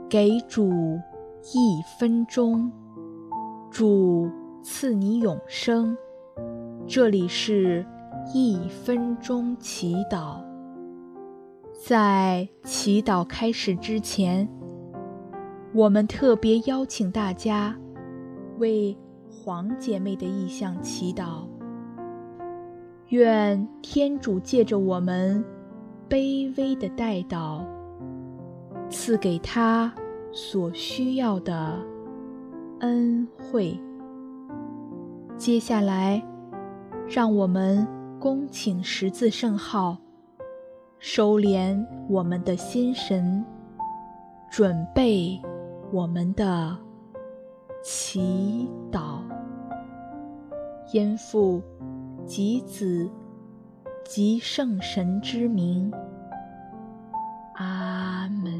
给主1分钟，主赐你永生。这里是1分钟祈祷。在祈祷开始之前，我们特别邀请大家为黄姐妹的意向祈祷。愿天主借着我们卑微的代祷，赐给她所需要的恩惠。接下来，让我们恭请十字圣号，收敛我们的心神，准备我们的祈祷。因父及子及圣神之名，阿们。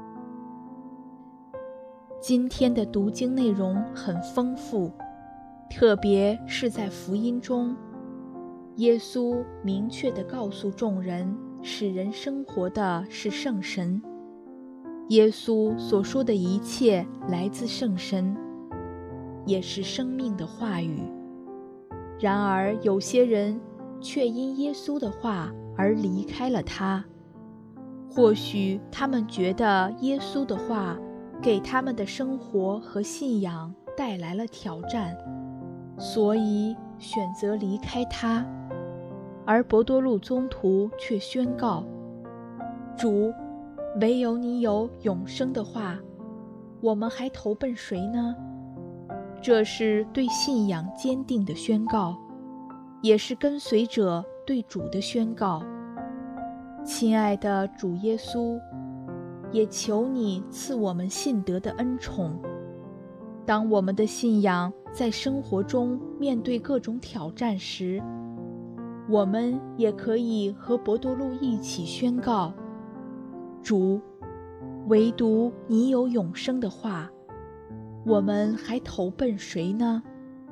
今天的读经内容很丰富，特别是在福音中，耶稣明确地告诉众人，使人生活的是圣神。耶稣所说的一切来自圣神，也是生命的话语。然而有些人却因耶稣的话而离开了他。或许他们觉得耶稣的话给他们的生活和信仰带来了挑战，所以选择离开他。而伯多禄宗徒却宣告：主，唯有你有永生的话，我们还投奔谁呢？这是对信仰坚定的宣告，也是跟随者对主的宣告。亲爱的主耶稣，也求你赐我们信德的恩宠。当我们的信仰在生活中面对各种挑战时，我们也可以和伯多禄一起宣告：主，唯独你有永生的话，我们还投奔谁呢？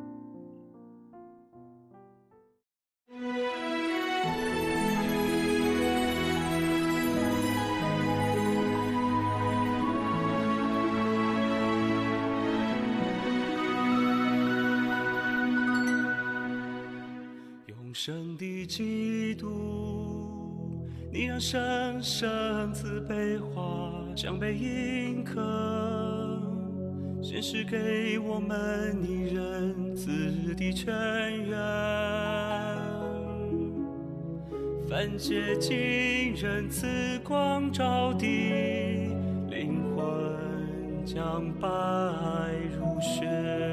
永生的基督，你让生生慈悲化像被印刻，显示给我们你仁慈的泉源。凡洁净仁慈光照的灵魂，将白如雪。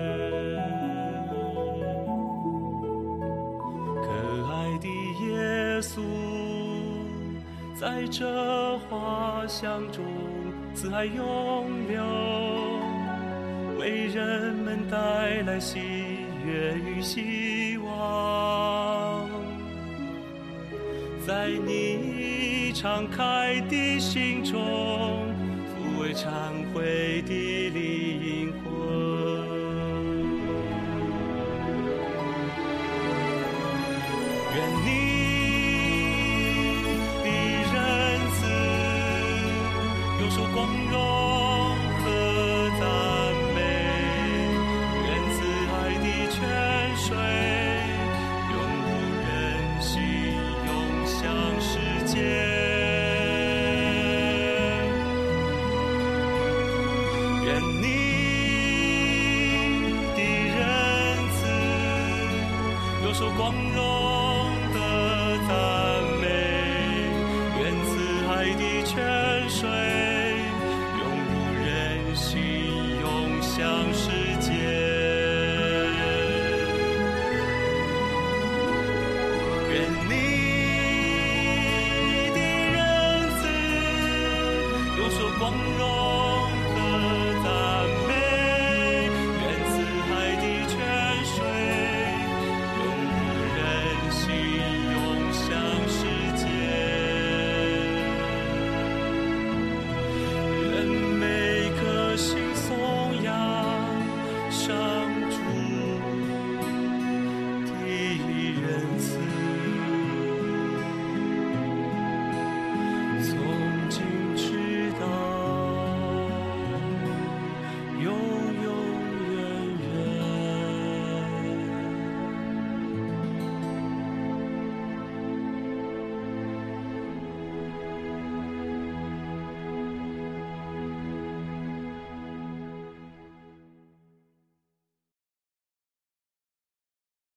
耶稣在这花香中慈爱永留，为人们带来喜悦与希望。在你敞开的心中，抚慰忏悔的灵魂。愿你有所光荣和赞美，愿慈爱的泉水涌入人心，涌向世界。愿你的仁慈有所光荣的赞美，愿慈爱的泉水向世界。愿你的仁慈有所光荣